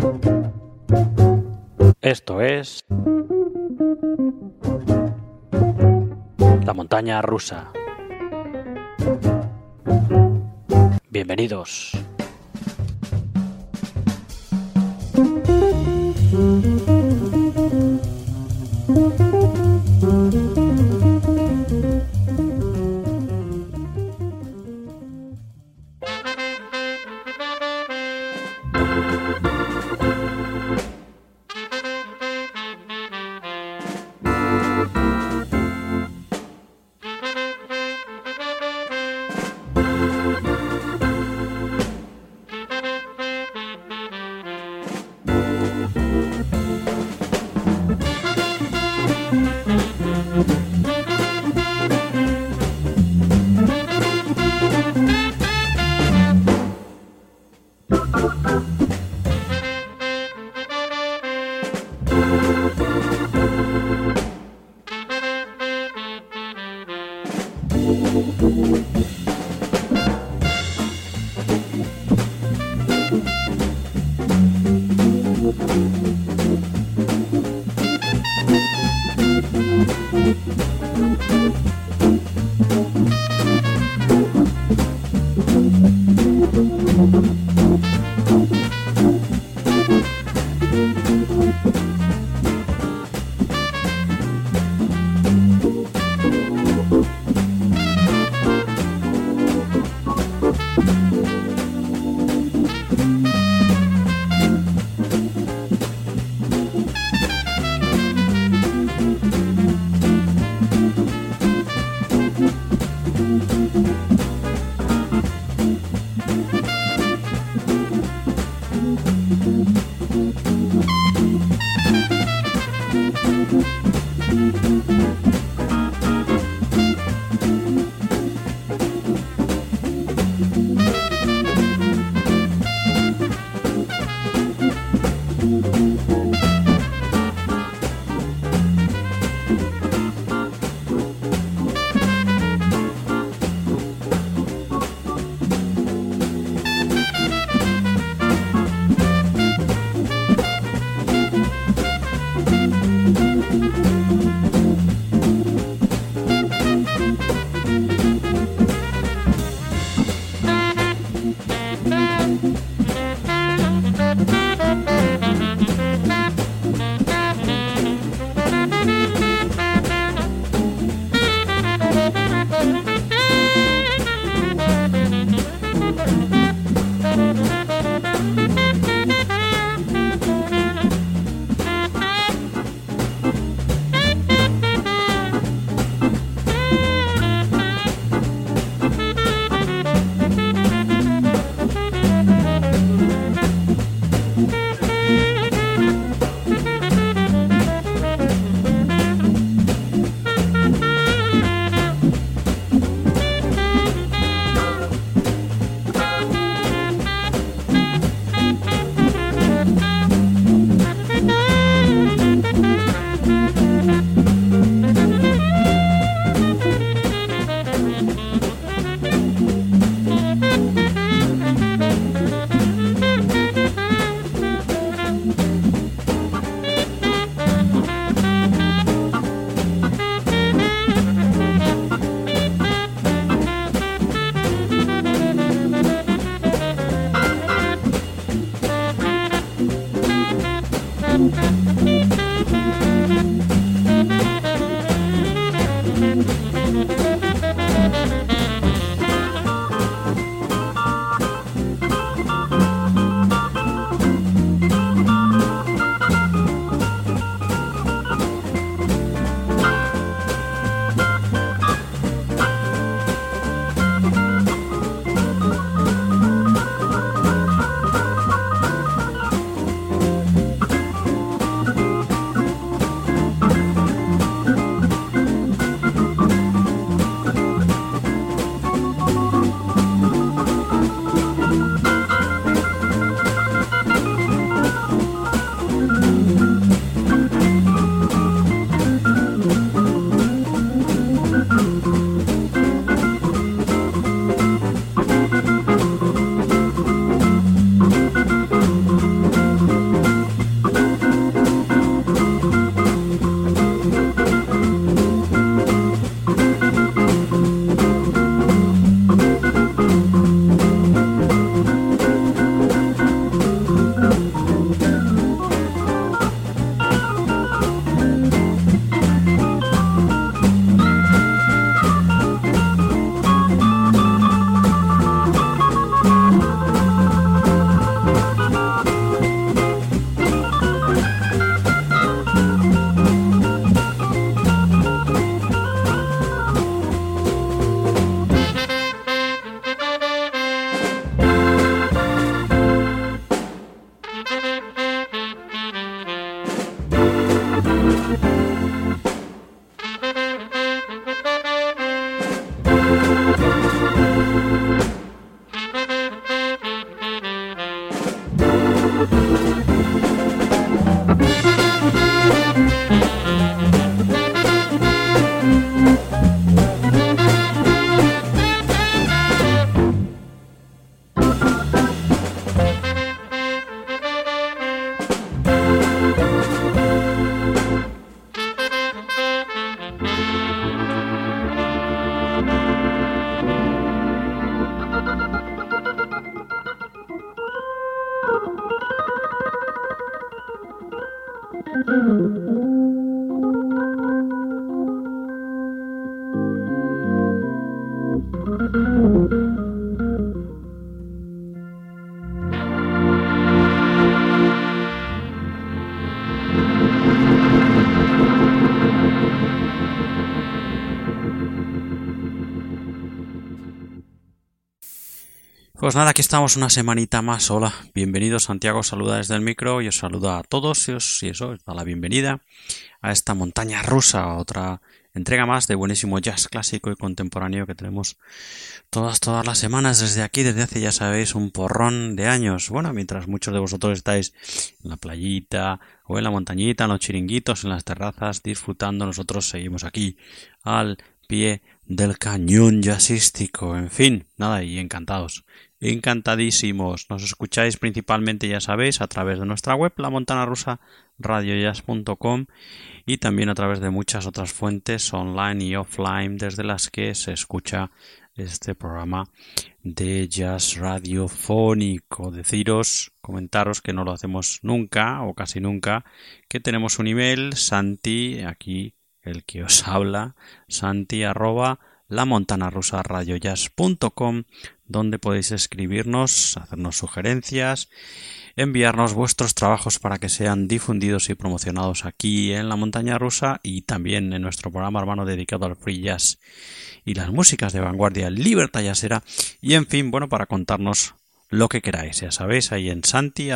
Esto es la montaña rusa. Bienvenidos. Pues nada, aquí estamos una semanita más. Hola, bienvenidos. Santiago saluda desde el micro y os saluda a todos y os da la bienvenida a esta montaña rusa, otra entrega más de buenísimo jazz clásico y contemporáneo que tenemos todas las semanas desde aquí, desde hace, ya sabéis, un porrón de años. Bueno, mientras muchos de vosotros estáis en la playita o en la montañita, en los chiringuitos, en las terrazas, disfrutando, nosotros seguimos aquí al pie del cañón jazzístico. En fin, nada, y encantados. Encantadísimos. Nos escucháis principalmente, ya sabéis, a través de nuestra web, lamontanarusaradiojazz.com, y también a través de muchas otras fuentes online y offline desde las que se escucha este programa de jazz radiofónico. Comentaros que no lo hacemos nunca o casi nunca, que tenemos un email, Santi, aquí el que os habla, santi@lamontanarusaradiojazz.com, donde podéis escribirnos, hacernos sugerencias, enviarnos vuestros trabajos para que sean difundidos y promocionados aquí en La Montaña Rusa y también en nuestro programa hermano dedicado al free jazz y las músicas de vanguardia, Libertad Jazzera, y en fin, bueno, para contarnos lo que queráis, ya sabéis, ahí en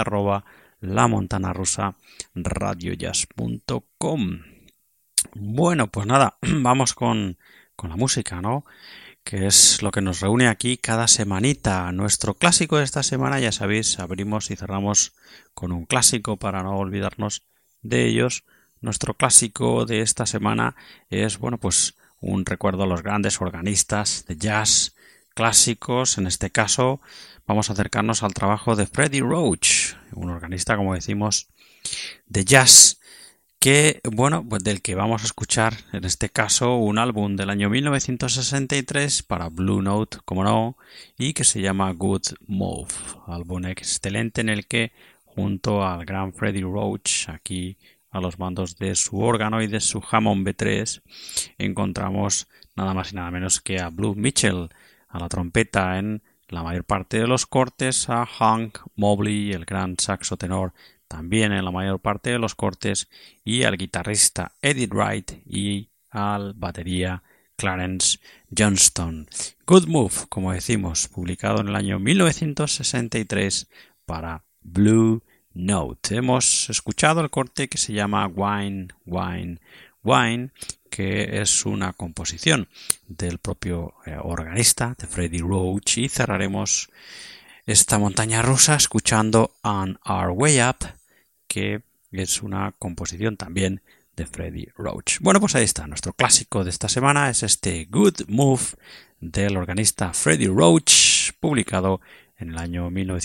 santi@lamontanarusaradiojazz.com. Bueno, pues nada, vamos con la música, ¿no? Que es lo que nos reúne aquí cada semanita. Nuestro clásico de esta semana, ya sabéis, abrimos y cerramos con un clásico para no olvidarnos de ellos. Nuestro clásico de esta semana es, bueno, pues un recuerdo a los grandes organistas de jazz clásicos. En este caso vamos a acercarnos al trabajo de Freddie Roach, un organista, como decimos, de jazz, que, bueno, pues del que vamos a escuchar en este caso un álbum del año 1963 para Blue Note, como no, y que se llama Good Move, álbum excelente en el que, junto al gran Freddie Roach, aquí a los mandos de su órgano y de su Hammond B3, encontramos nada más y nada menos que a Blue Mitchell a la trompeta en la mayor parte de los cortes, a Hank Mobley, el gran saxo tenor, también en la mayor parte de los cortes, y al guitarrista Eddie Wright y al batería Clarence Johnston. Good Move, como decimos, publicado en el año 1963 para Blue Note. Hemos escuchado el corte que se llama Wine, Wine, Wine, que es una composición del propio organista, de Freddie Roach, y cerraremos esta montaña rusa escuchando On Our Way Up, que es una composición también de Freddie Roach. Bueno, pues ahí está, nuestro clásico de esta semana es este Good Move del organista Freddie Roach, publicado en el año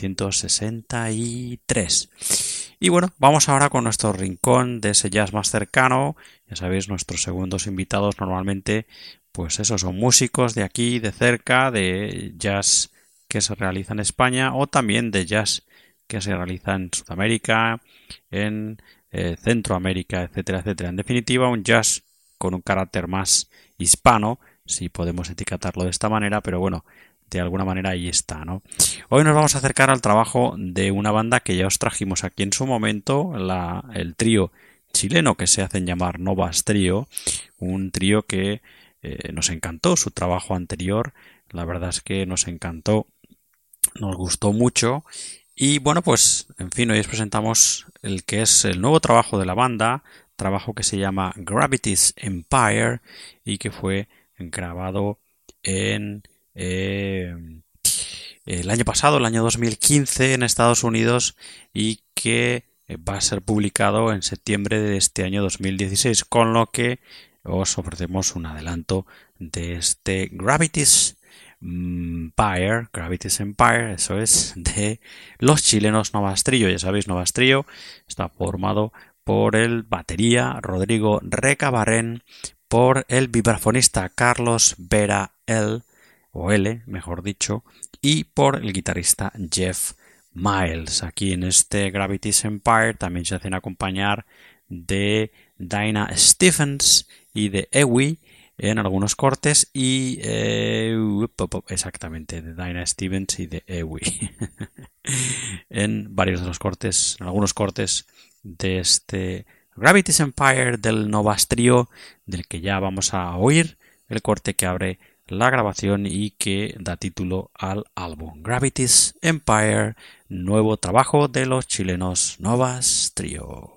1963. Y bueno, vamos ahora con nuestro rincón de ese jazz más cercano. Ya sabéis, nuestros segundos invitados normalmente, pues eso, son músicos de aquí, de cerca, de jazz que se realiza en España o también de jazz que se realiza en Sudamérica, en Centroamérica, etcétera, etcétera. En definitiva, un jazz con un carácter más hispano, si podemos etiquetarlo de esta manera, pero bueno, de alguna manera ahí está, ¿no? Hoy nos vamos a acercar al trabajo de una banda que ya os trajimos aquí en su momento, el trío chileno que se hacen llamar Novas Trío, un trío que nos encantó su trabajo anterior, la verdad es que nos encantó, nos gustó mucho Y bueno, pues en fin, hoy os presentamos el que es el nuevo trabajo de la banda, trabajo que se llama Gravity's Empire y que fue grabado en el año pasado, el año 2015 en Estados Unidos y que va a ser publicado en septiembre de este año 2016, con lo que os ofrecemos un adelanto de este Gravity's Empire, eso es, de los chilenos Novastrillo. Ya sabéis, Novastrillo está formado por el batería Rodrigo Recabarren, por el vibrafonista Carlos Vera L, mejor dicho, y por el guitarrista Jeff Miles. Aquí en este Gravity's Empire también se hacen acompañar de Dinah Stephens y de Ewi en algunos cortes y exactamente de Dinah Stephens y de Ewi en varios de los cortes, en algunos cortes de este Gravity's Empire del Novastrio, del que ya vamos a oír el corte que abre la grabación y que da título al álbum Gravity's Empire, nuevo trabajo de los chilenos Novastrio.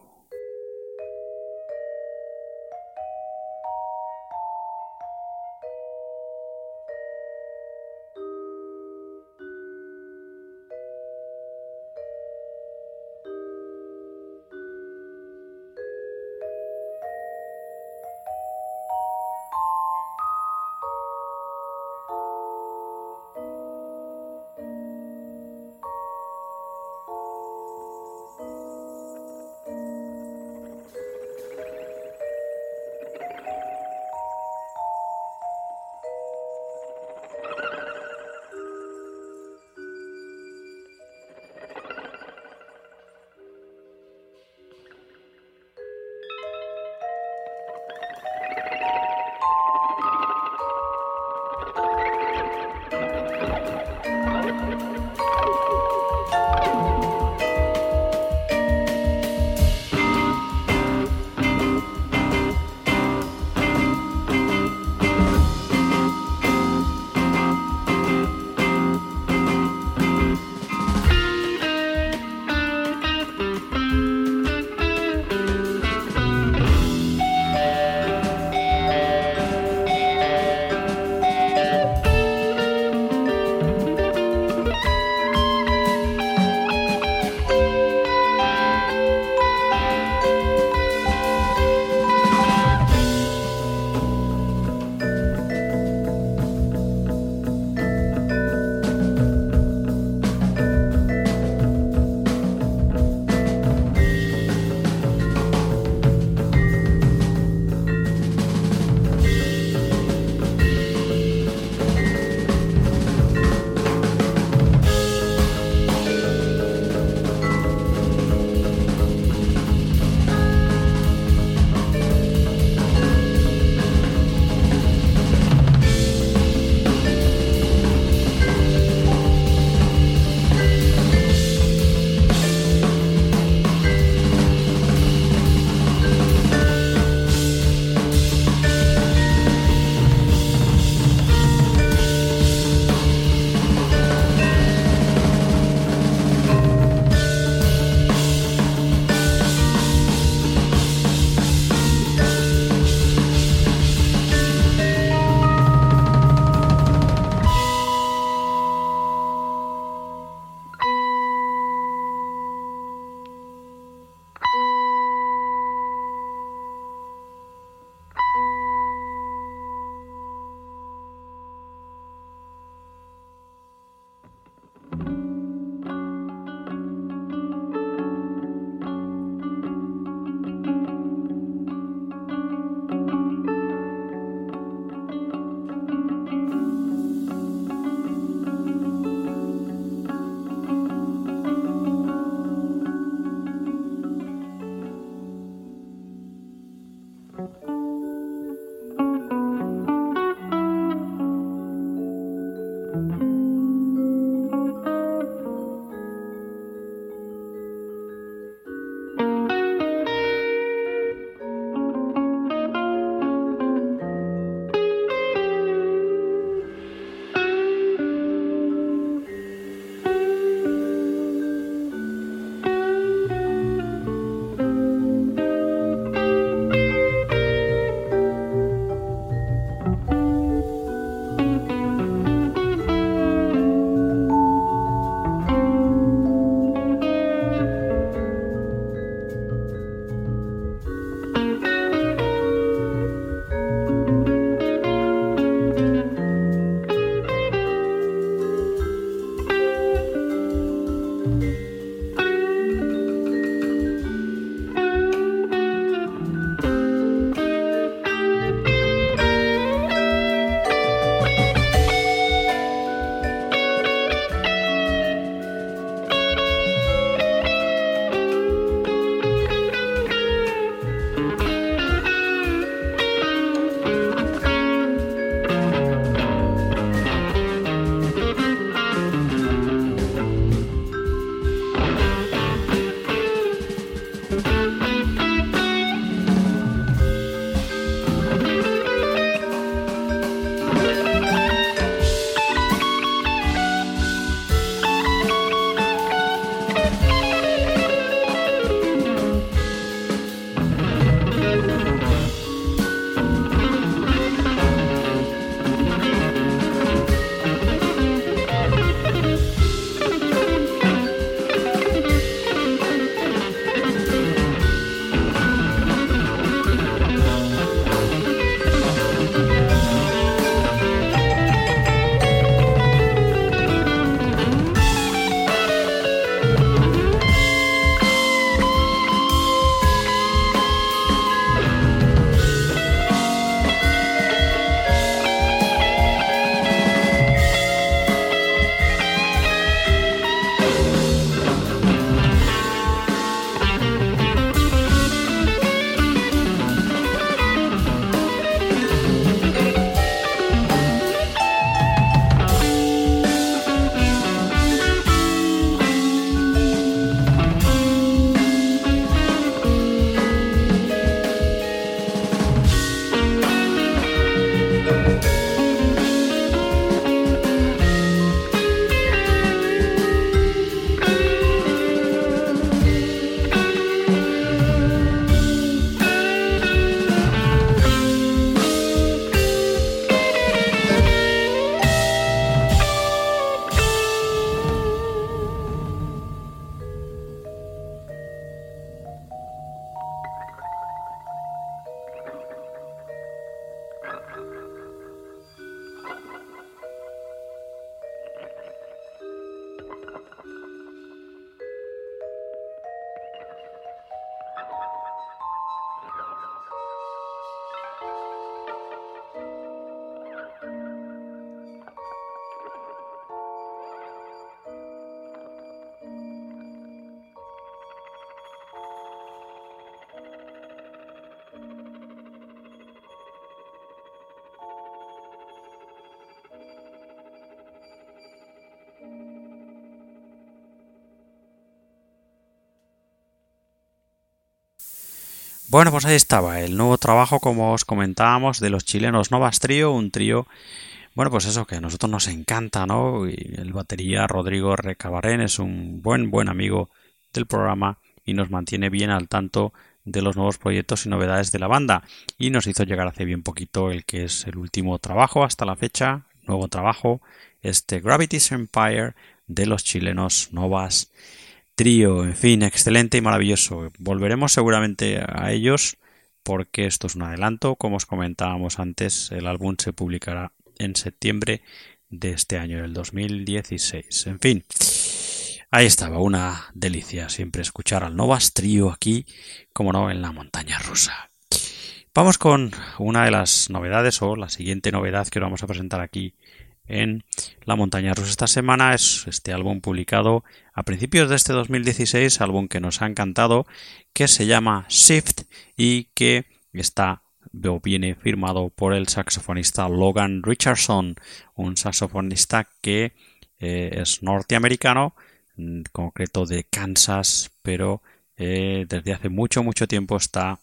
Bueno, pues ahí estaba el nuevo trabajo, como os comentábamos, de los chilenos Novas Trío, un trío, bueno, pues eso que a nosotros nos encanta, ¿no? Y el batería Rodrigo Recabarén es un buen amigo del programa y nos mantiene bien al tanto de los nuevos proyectos y novedades de la banda. Y nos hizo llegar hace bien poquito el que es el último trabajo hasta la fecha, nuevo trabajo, este Gravity's Empire de los chilenos Novas Trío. En fin, excelente y maravilloso. Volveremos seguramente a ellos porque esto es un adelanto. Como os comentábamos antes, el álbum se publicará en septiembre de este año, del 2016. En fin, ahí estaba, una delicia siempre escuchar al Novas Trío aquí, como no, en la montaña rusa. Vamos con una de las novedades, o la siguiente novedad que os vamos a presentar aquí en la montaña rusa esta semana. Es este álbum publicado a principios de este 2016, álbum que nos ha encantado, que se llama Shift y que está o viene firmado por el saxofonista Logan Richardson, un saxofonista que es norteamericano, en concreto de Kansas, pero desde hace mucho tiempo está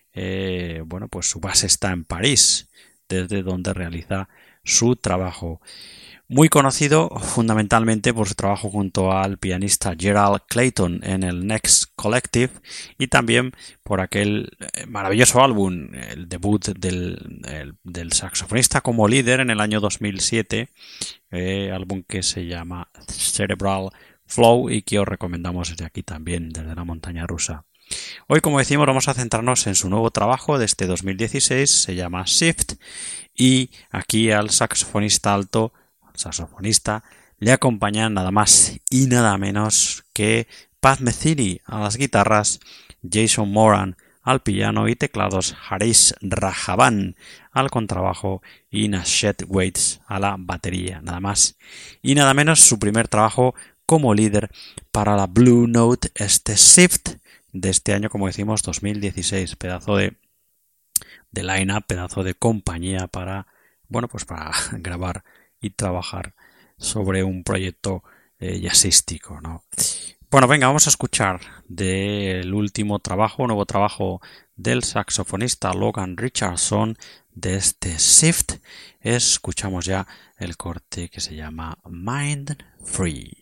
bueno, pues su base está en París, desde donde realiza su trabajo. Muy conocido fundamentalmente por su trabajo junto al pianista Gerald Clayton en el Next Collective y también por aquel maravilloso álbum, el debut del saxofonista como líder en el año 2007, álbum que se llama Cerebral Flow y que os recomendamos desde aquí también, desde la montaña rusa. Hoy, como decimos, vamos a centrarnos en su nuevo trabajo de este 2016, se llama Shift, y aquí al saxofonista alto, al saxofonista, le acompañan nada más y nada menos que Pat Metheny a las guitarras, Jason Moran al piano y teclados, Haris Rajavan al contrabajo y Nashet Waits a la batería. Nada más y nada menos su primer trabajo como líder para la Blue Note, este Shift de este año, como decimos, 2016. Pedazo de line-up, pedazo de compañía para, bueno, pues para grabar y trabajar sobre un proyecto jazzístico, ¿no? Bueno, venga, vamos a escuchar del último trabajo, nuevo trabajo del saxofonista Logan Richardson de este Shift. Escuchamos ya el corte que se llama Mind Free.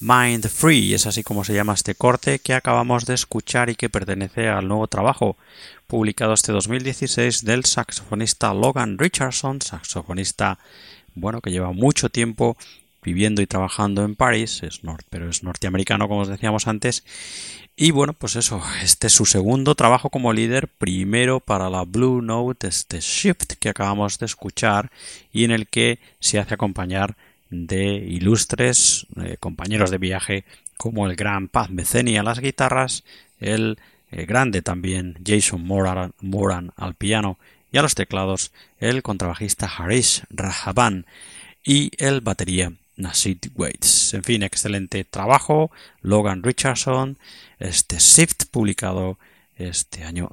Mind Free, es así como se llama este corte que acabamos de escuchar y que pertenece al nuevo trabajo publicado este 2016 del saxofonista Logan Richardson, saxofonista que lleva mucho tiempo viviendo y trabajando en París, pero es norteamericano, como os decíamos antes. Y pues eso, este es su segundo trabajo como líder, primero para la Blue Note, este Shift que acabamos de escuchar y en el que se hace acompañar de ilustres compañeros de viaje como el gran Pat Metheny a las guitarras, el grande también Jason Moran al piano y a los teclados, el contrabajista Harish Rahaban y el batería Nasid Waits. En fin, excelente trabajo, Logan Richardson, este Shift publicado este año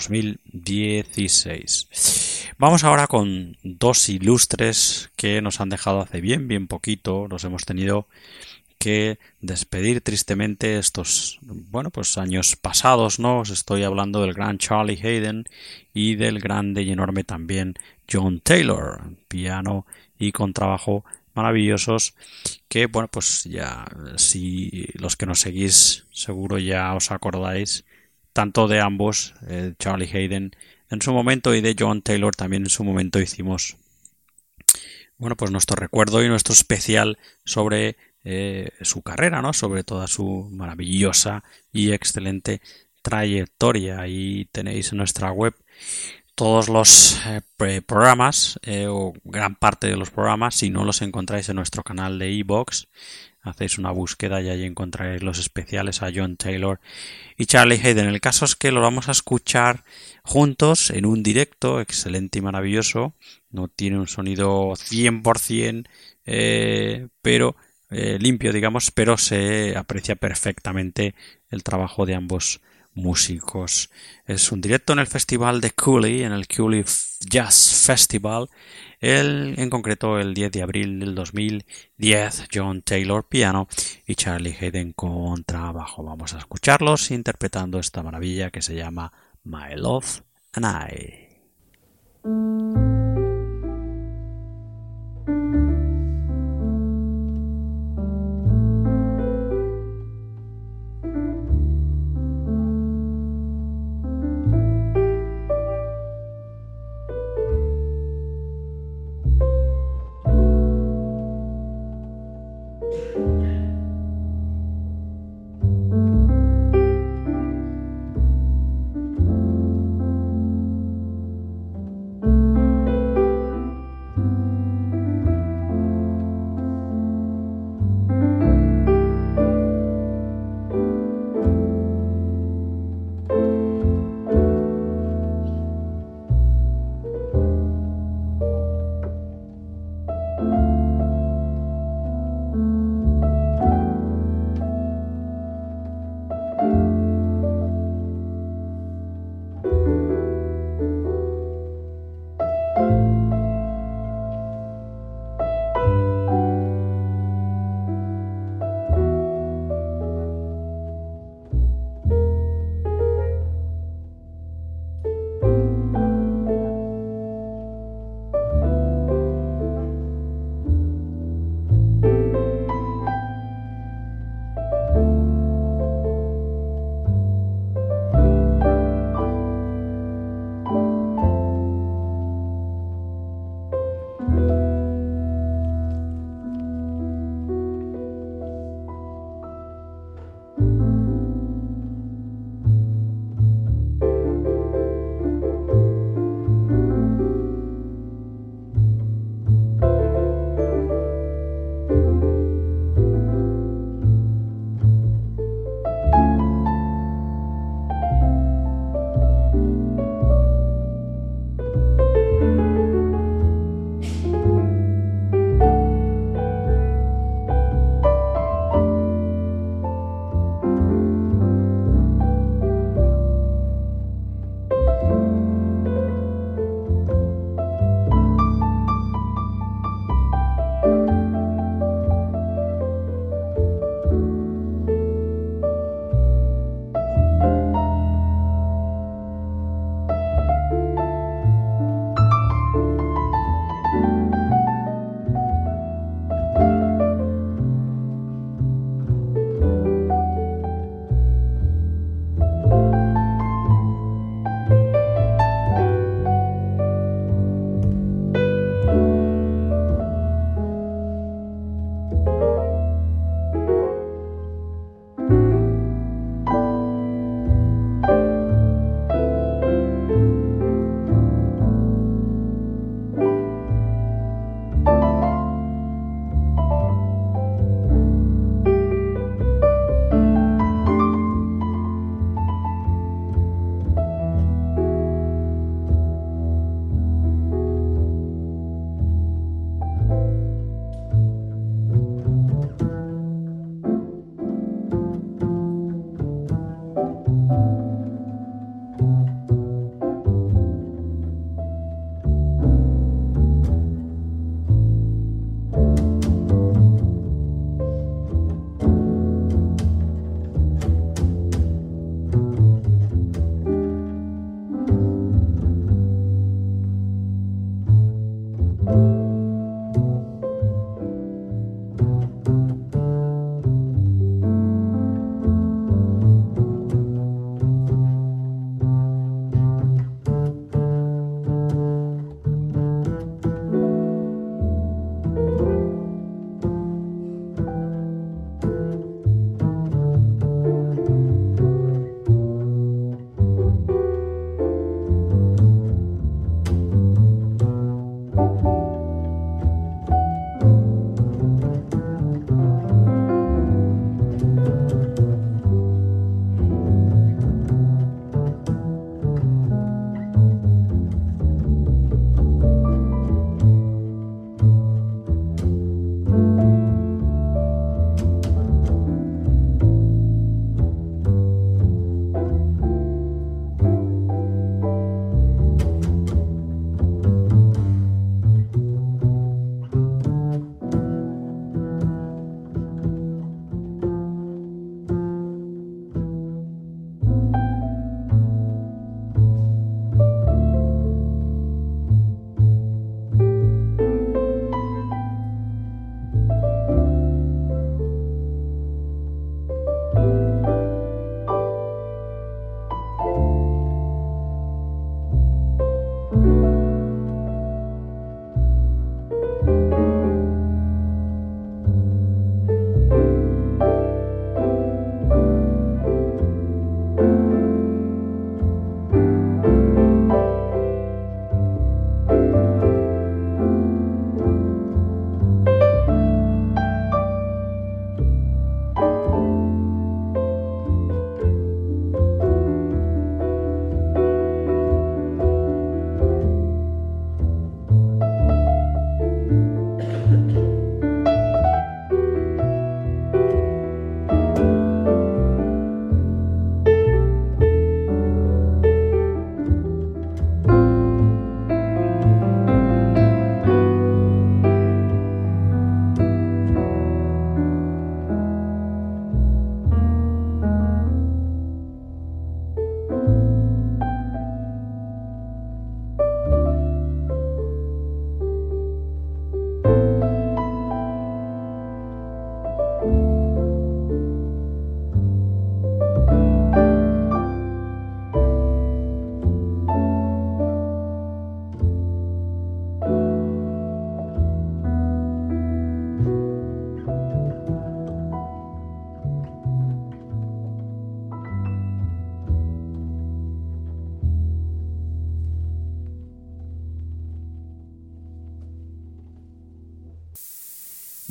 2016. Vamos ahora con dos ilustres que nos han dejado hace bien poquito. Nos hemos tenido que despedir tristemente estos años pasados, ¿no? Os estoy hablando del gran Charlie Haden y del grande y enorme también John Taylor, piano y contrabajo maravillosos que ya si los que nos seguís seguro ya os acordáis tanto de ambos, Charlie Haden en su momento y de John Taylor también en su momento hicimos nuestro recuerdo y nuestro especial sobre su carrera, ¿no? Sobre toda su maravillosa y excelente trayectoria. Ahí tenéis en nuestra web todos los programas o gran parte de los programas. Si no los encontráis en nuestro canal de iVoox, hacéis una búsqueda y ahí encontraréis los especiales a John Taylor y Charlie Haden. El caso es que lo vamos a escuchar juntos en un directo excelente y maravilloso. No tiene un sonido 100% pero limpio, digamos, pero se aprecia perfectamente el trabajo de ambos músicos. Es un directo en el festival de Cooley, en el Cooley Jazz Festival, en concreto el 10 de abril del 2010, John Taylor piano y Charlie Haden contrabajo. Vamos a escucharlos interpretando esta maravilla que se llama My Love and I.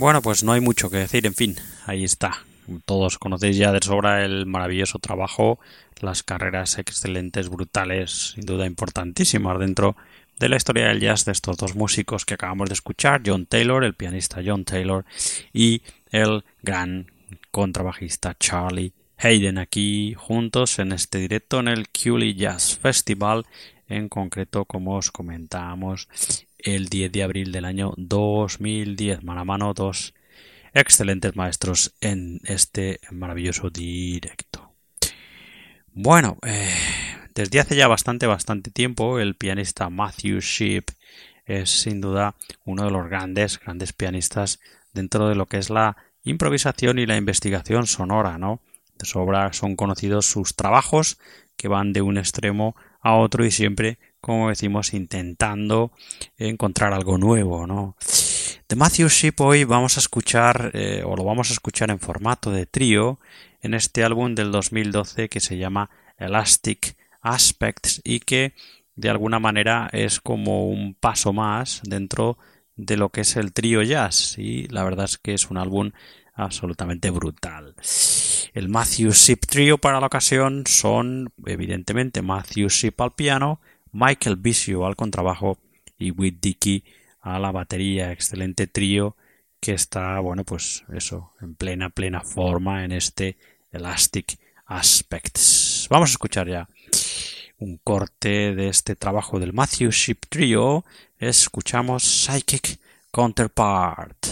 Bueno, pues no hay mucho que decir, en fin, ahí está. Todos conocéis ya de sobra el maravilloso trabajo, las carreras excelentes, brutales, sin duda importantísimas dentro de la historia del jazz de estos dos músicos que acabamos de escuchar, John Taylor, el pianista John Taylor, y el gran contrabajista Charlie Haydn, aquí juntos en este directo en el Culey Jazz Festival, en concreto, como os comentábamos, el 10 de abril del año 2010, mano a mano, dos excelentes maestros en este maravilloso directo. Bueno, desde hace ya bastante tiempo el pianista Matthew Shipp es sin duda uno de los grandes pianistas dentro de lo que es la improvisación y la investigación sonora, ¿no? De sobra son conocidos sus trabajos que van de un extremo a otro y siempre, como decimos, intentando encontrar algo nuevo, ¿no? De Matthew Shipp hoy vamos a escuchar, o lo vamos a escuchar en formato de trío, en este álbum del 2012 que se llama Elastic Aspects y que de alguna manera es como un paso más dentro de lo que es el trío jazz, y la verdad es que es un álbum absolutamente brutal. El Matthew Shipp Trio para la ocasión son evidentemente Matthew Shipp al piano, Michael Bisio al contrabajo y Whit Dickey a la batería. Excelente trío que está, bueno, pues eso, en plena forma en este Elastic Aspects. Vamos a escuchar ya un corte de este trabajo del Matthew Shipp Trio. Escuchamos Psychic Counterpart.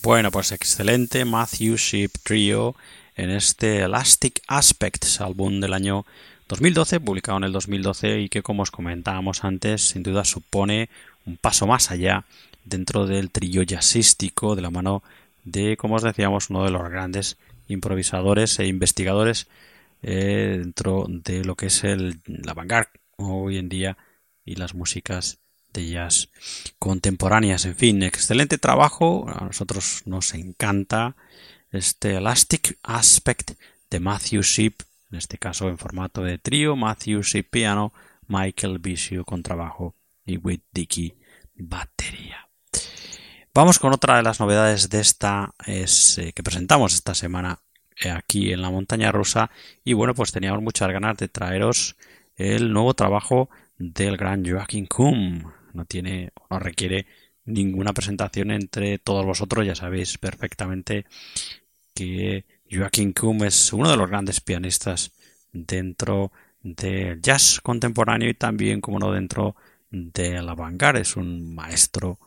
Bueno, pues excelente Matthew Shipp Trio en este Elastic Aspects, álbum del año 2012, publicado en el 2012 y que, como os comentábamos antes, sin duda supone un paso más allá dentro del trío jazzístico de la mano de, como os decíamos, uno de los grandes improvisadores e investigadores dentro de lo que es la vanguard hoy en día y las músicas de jazz contemporáneas. En fin, excelente trabajo. A nosotros nos encanta este Elastic Aspect de Matthew Shipp, en este caso en formato de trío, Matthew Shipp piano, Michael Bisio contrabajo y Whit Dickey batería. Vamos con otra de las novedades de esta que presentamos esta semana aquí en la Montaña Rusa, y bueno, pues teníamos muchas ganas de traeros el nuevo trabajo del gran Joachim Kuhn. No requiere ninguna presentación entre todos vosotros, ya sabéis perfectamente que Joachim Kuhn es uno de los grandes pianistas dentro del jazz contemporáneo y también, como no, dentro de la vanguard. Es un maestro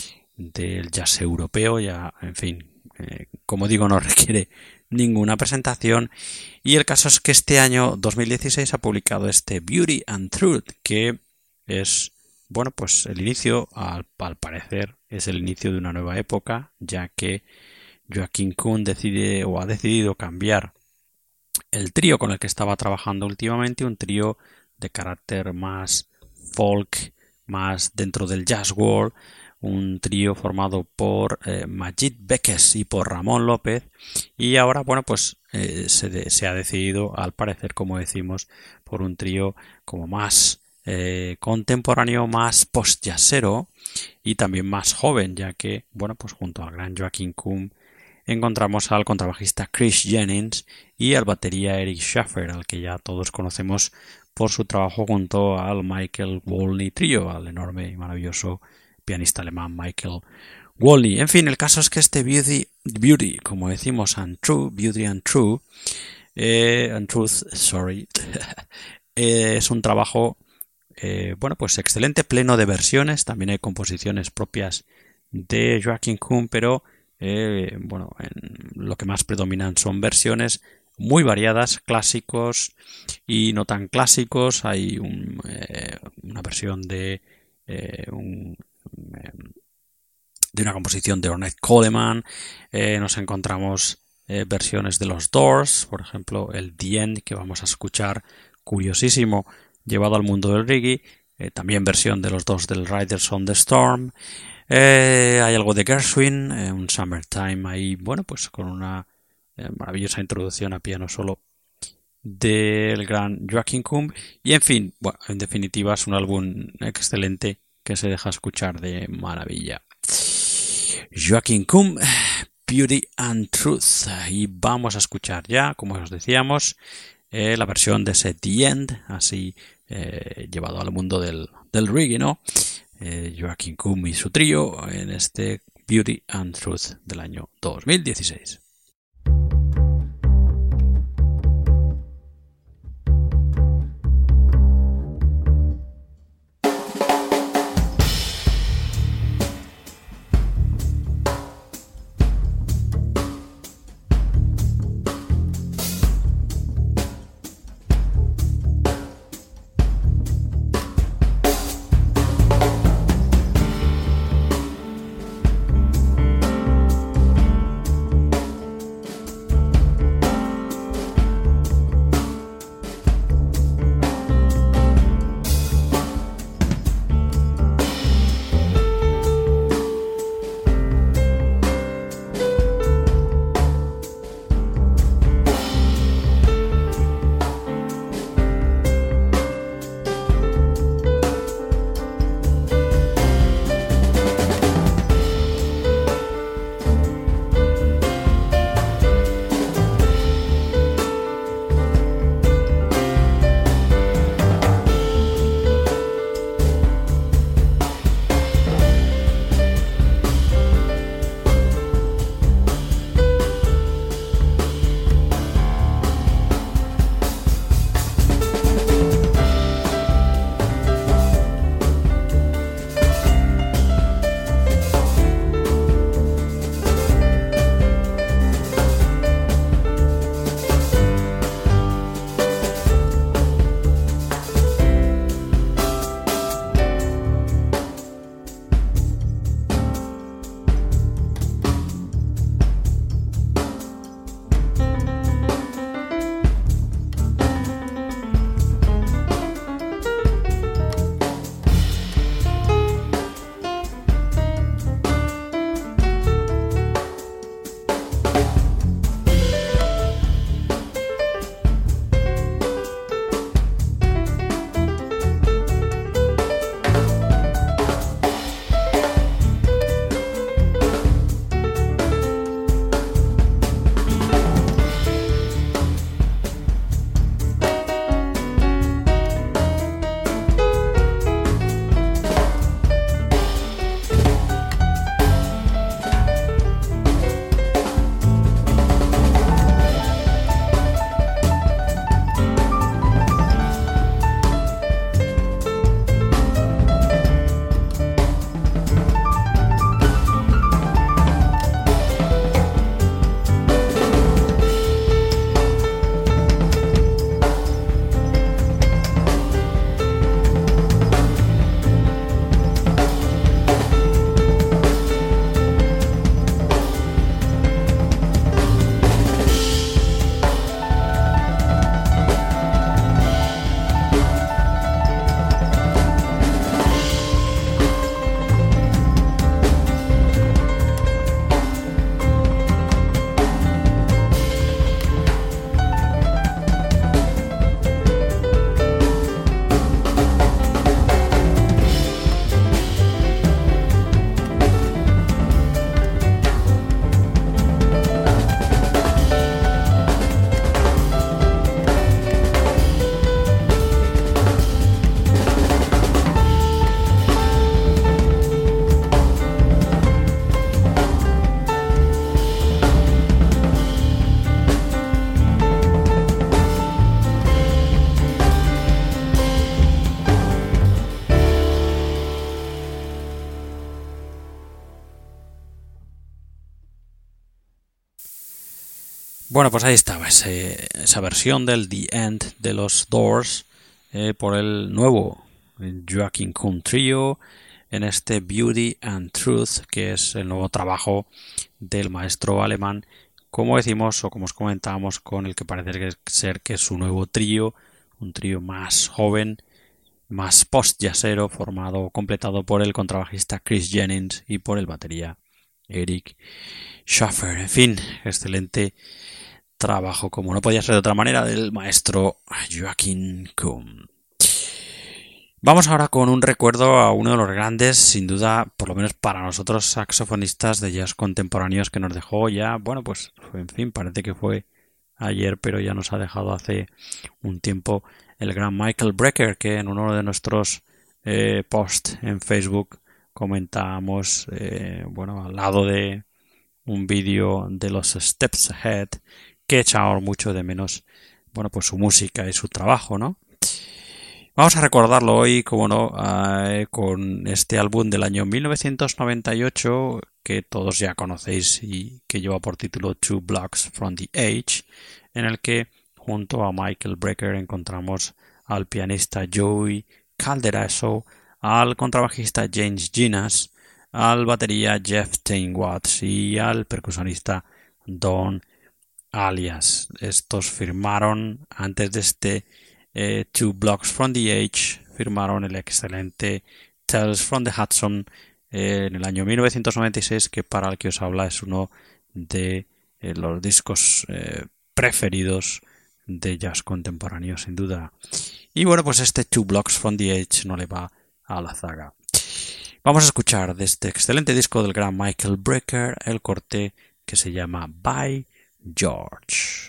del jazz europeo, ya, en fin, como digo, no requiere ninguna presentación. Y el caso es que este año 2016 ha publicado este Beauty and Truth, que es, bueno, pues el inicio, al parecer, es el inicio de una nueva época, ya que Joachim Kuhn ha decidido cambiar el trío con el que estaba trabajando últimamente, un trío de carácter más folk, más dentro del jazz world, un trío formado por Majid Bekes y por Ramón López, y ahora, bueno, pues se ha decidido, al parecer, como decimos, por un trío como más contemporáneo, más post-jazzero y también más joven, ya que, bueno, pues junto al gran Joachim Kuhn encontramos al contrabajista Chris Jennings y al batería Eric Schaffer, al que ya todos conocemos por su trabajo junto al Michael Wolny Trio, al enorme y maravilloso pianista alemán Michael Wolny. En fin, el caso es que este Beauty, como decimos, Beauty and Truth, es un trabajo bueno, pues excelente, pleno de versiones. También hay composiciones propias de Joachim Kuhn, pero bueno, lo que más predominan son versiones muy variadas, clásicos y no tan clásicos. Hay una versión de una composición de Ornette Coleman. Nos encontramos versiones de los Doors, por ejemplo el The End, que vamos a escuchar, curiosísimo, llevado al mundo del reggae. También versión de los dos del Riders on the Storm. Hay algo de Gershwin, un Summertime ahí, bueno, pues con una maravillosa introducción a piano solo del gran Joachim Kuhn. Y en fin, bueno, en definitiva es un álbum excelente que se deja escuchar de maravilla. Joachim Kuhn, Beauty and Truth. Y vamos a escuchar ya, como os decíamos, la versión de ese The End, así llevado al mundo del reggae, ¿no? Joachim Kuhn y su trío en este Beauty and Truth del año 2016. Bueno, pues ahí estaba esa versión del The End de los Doors por el nuevo Joachim Kuhn Trio en este Beauty and Truth, que es el nuevo trabajo del maestro alemán, como decimos o como os comentábamos, con el que parece ser que es su nuevo trío, un trío más joven, más post-jazzero, completado por el contrabajista Chris Jennings y por el batería Eric Schaffer. En fin, excelente trabajo, como no podía ser de otra manera, del maestro Joachim Kuhn. Vamos ahora con un recuerdo a uno de los grandes, sin duda, por lo menos para nosotros, saxofonistas de jazz contemporáneos que nos dejó ya, bueno, pues, en fin, parece que fue ayer, pero ya nos ha dejado hace un tiempo el gran Michael Brecker, que en uno de nuestros posts en Facebook comentábamos, bueno, al lado de un vídeo de los Steps Ahead, que echaba mucho de menos, bueno, pues su música y su trabajo, ¿no? Vamos a recordarlo hoy, como no, con este álbum del año 1998 que todos ya conocéis y que lleva por título Two Blocks from the Edge, en el que junto a Michael Brecker encontramos al pianista Joey Calderazzo, al contrabajista James Ginas, al batería Jeff Tain Watts y al percusionista Don Alias. Estos firmaron antes de este Two Blocks from the Edge, firmaron el excelente Tales from the Hudson en el año 1996, que para el que os habla es uno de los discos preferidos de jazz contemporáneo, sin duda. Y bueno, pues este Two Blocks from the Edge no le va a la zaga. Vamos a escuchar de este excelente disco del gran Michael Brecker el corte que se llama By George.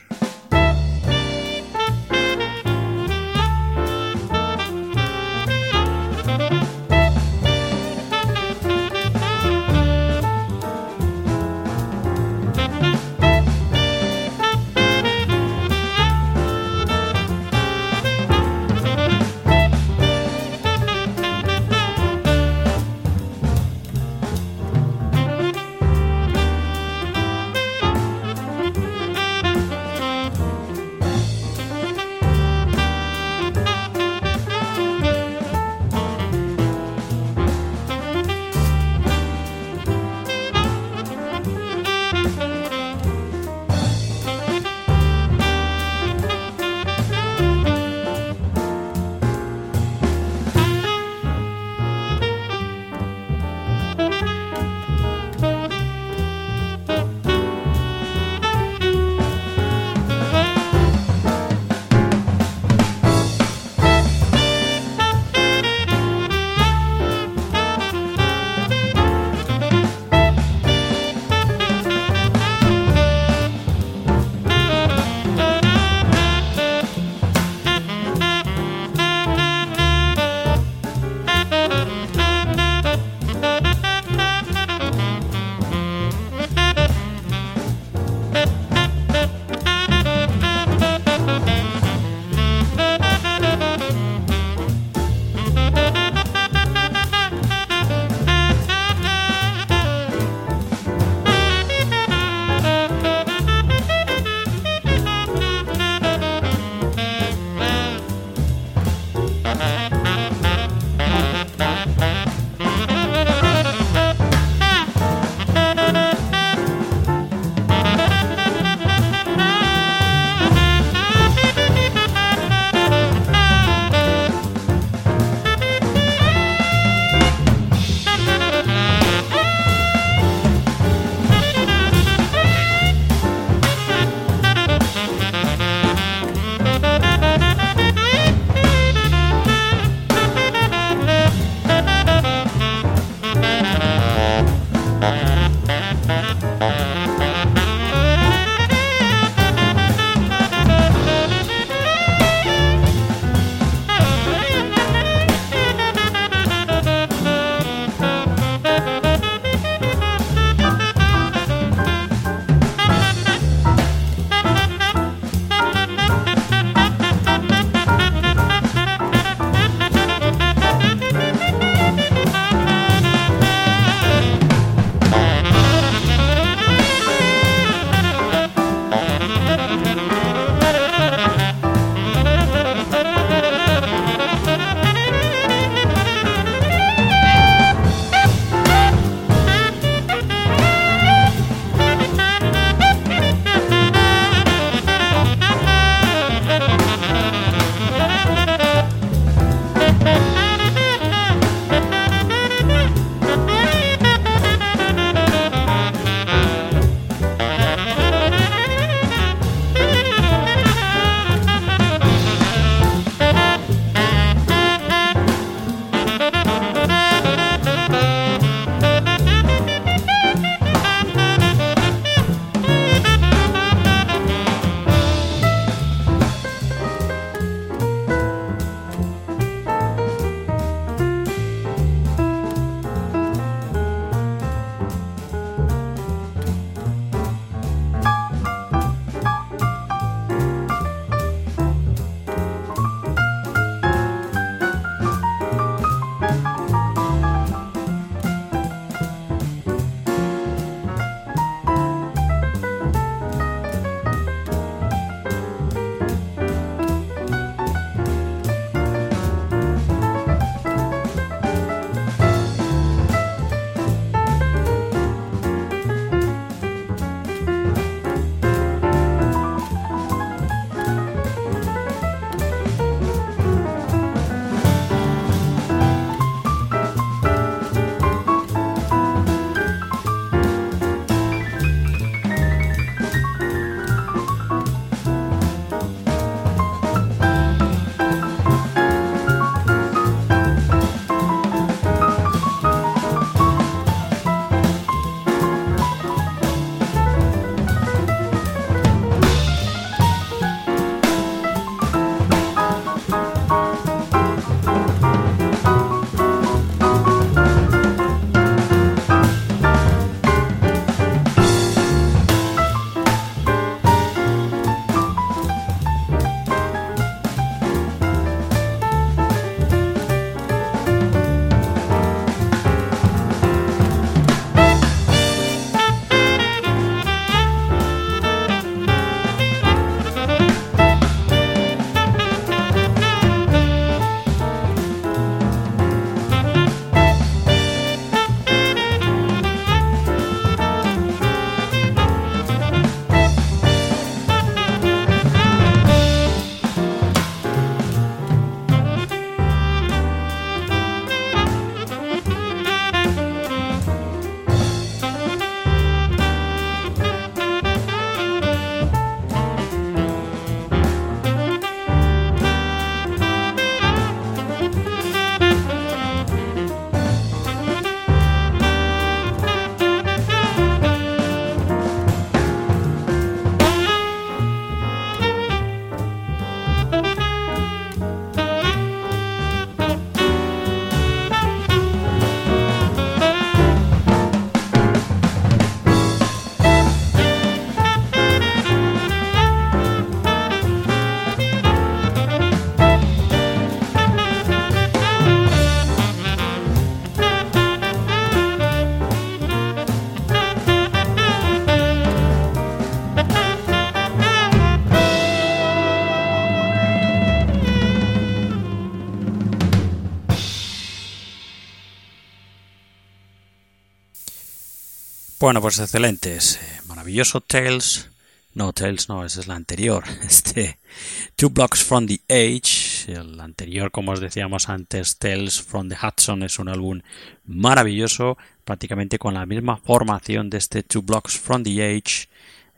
Bueno, pues excelentes. Maravilloso Tales. No, Tales no, esa es la anterior. Two Blocks from the Edge. El anterior, como os decíamos antes, Tales from the Hudson, es un álbum maravilloso, prácticamente con la misma formación de Two Blocks from the Edge.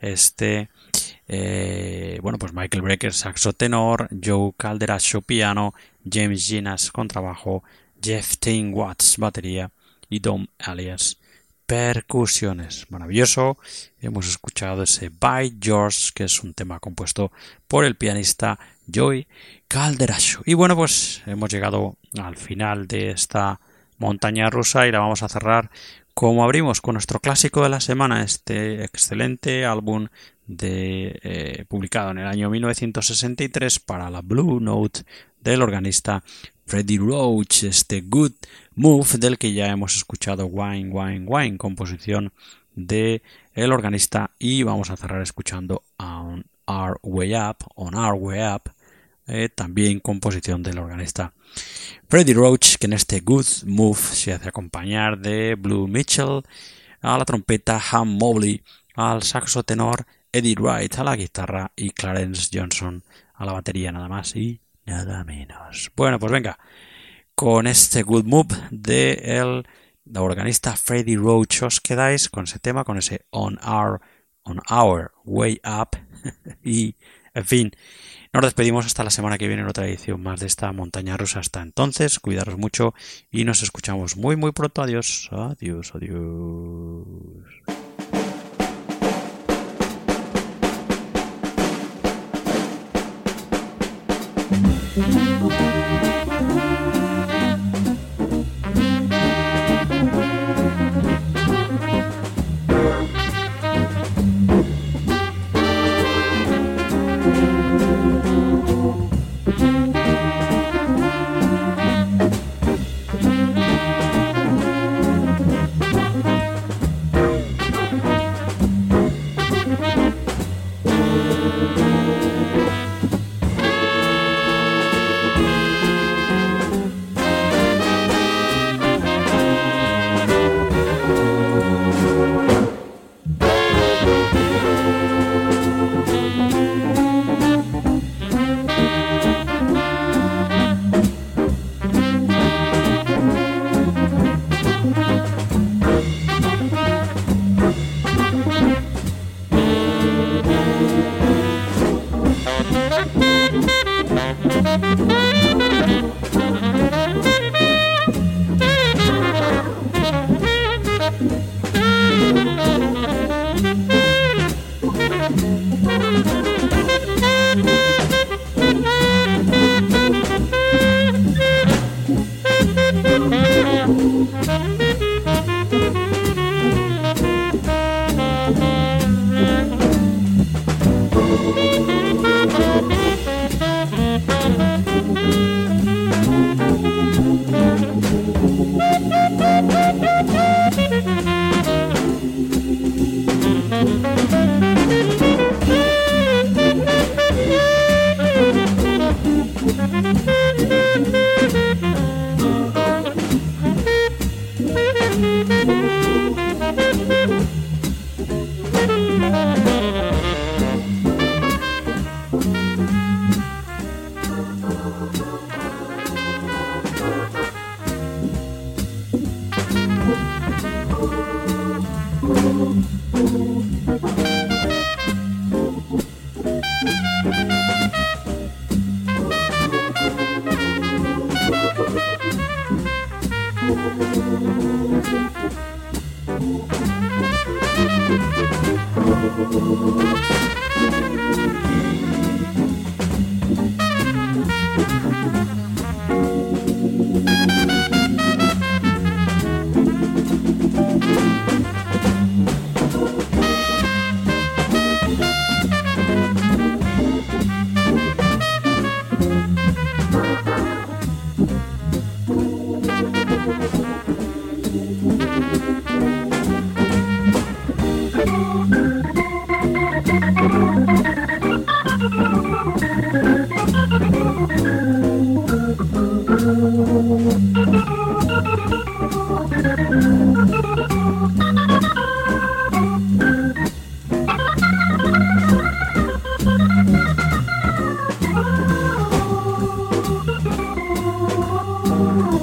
Bueno, pues Michael Brecker, saxo tenor, Joe Calderaccio, piano, James Ginas, contrabajo, Jeff Tain Watts, batería y Dom Alias, percusiones. Maravilloso. Hemos escuchado ese By George, que es un tema compuesto por el pianista Joe Calderaccio. Y bueno, pues hemos llegado al final de esta montaña rusa y la vamos a cerrar como abrimos, con nuestro clásico de la semana, este excelente álbum publicado en el año 1963 para la Blue Note del organista Freddie Roach, Good Move, del que ya hemos escuchado Wine, Wine, Wine, composición de el organista, y vamos a cerrar escuchando On Our Way Up, también composición del organista Freddie Roach, que en este Good Move se hace acompañar de Blue Mitchell a la trompeta, Ham Mobley al saxo tenor, Eddie Wright a la guitarra y Clarence Johnson a la batería, nada más y nada menos. Bueno, pues venga, con este Good Move de el organista Freddie Roach os quedáis con ese tema, con ese On Our Way Up y, en fin, nos despedimos hasta la semana que viene en otra edición más de esta montaña rusa. Hasta entonces, cuidaros mucho y nos escuchamos muy muy pronto. Adiós, adiós, adiós.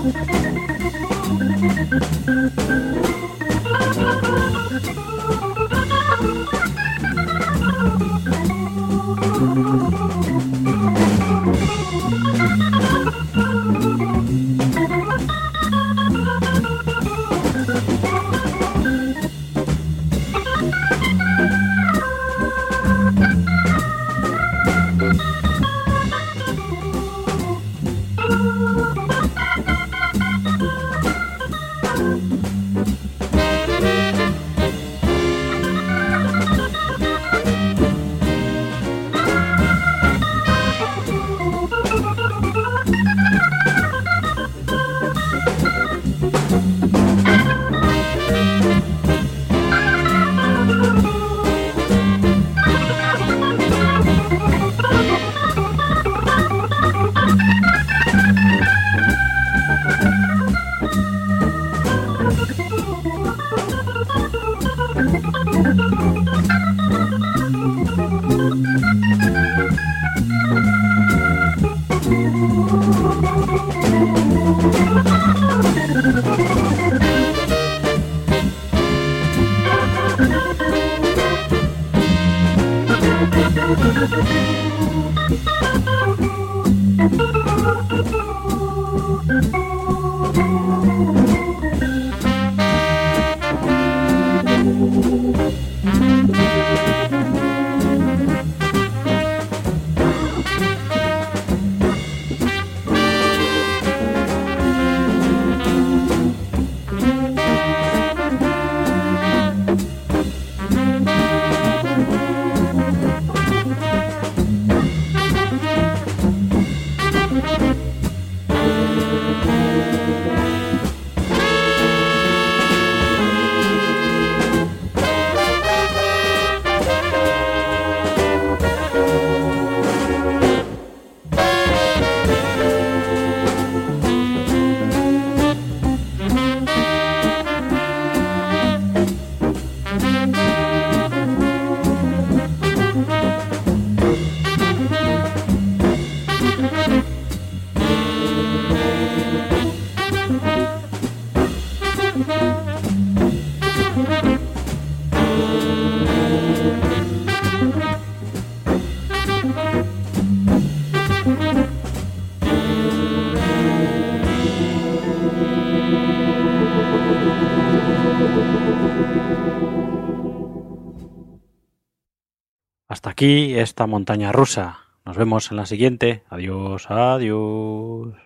Hasta aquí esta montaña rusa. Nos vemos en la siguiente. Adiós, adiós.